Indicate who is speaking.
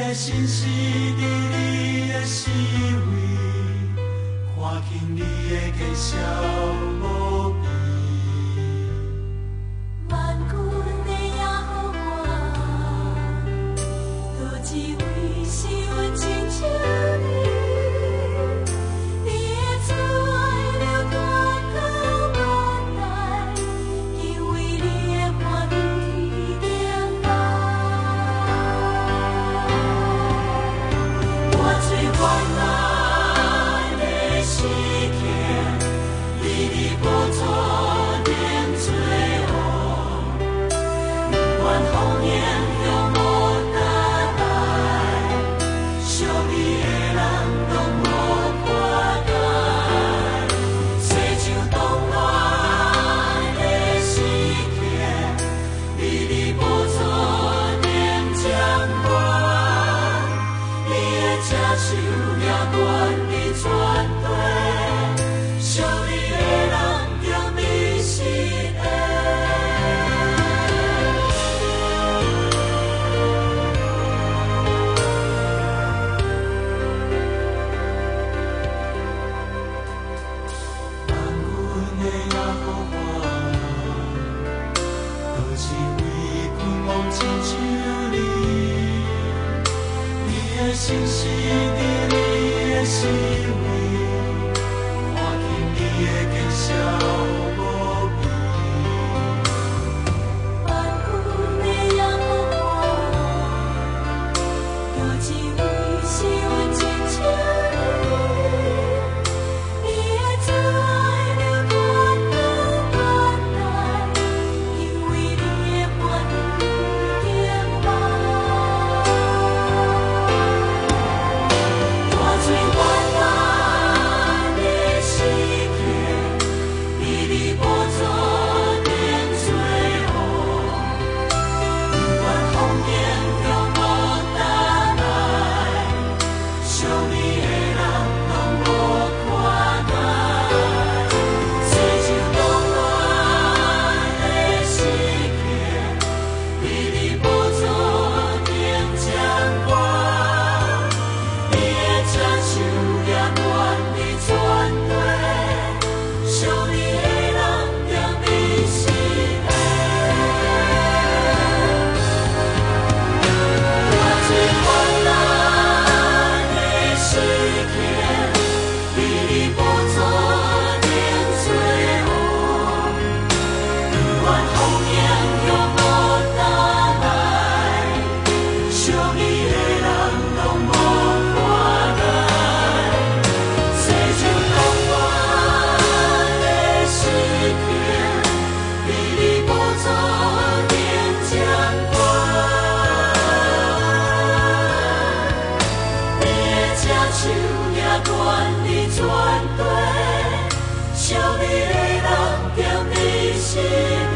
Speaker 1: 心是伫你的思维，看见你的介绍无边。
Speaker 2: 万军的耶和华，多一位是阮亲像你，你的慈爱流传到万代，因为你的欢喜点来。我最原来的时刻，离你无错念做恶，不管风言向我打来，属你的人拢无看待。世上动乱的时刻，离你无错念将我，你的赤手也管你全对，属你的人着你是的。万军的耶和华，多一位君王亲像你，你的心是伫你的思维，看见你的介绍无边。万军的耶和华，多一位是阮亲像你，你的慈爱流传到万代，因为你的欢喜点来。我最原来的时刻，离你无错念做恶，不管风言向我打来，属你的人拢无看待。世上动乱的时刻，离你无错念将我，你的赤手也管你全对，属你的人着你是的。我最原来的时刻，离你无错念做恶，不管风言向我打来，属你的人拢无看待。世上动乱的时刻，离你无错念将我，你的赤手也管你全对，属你的人着你是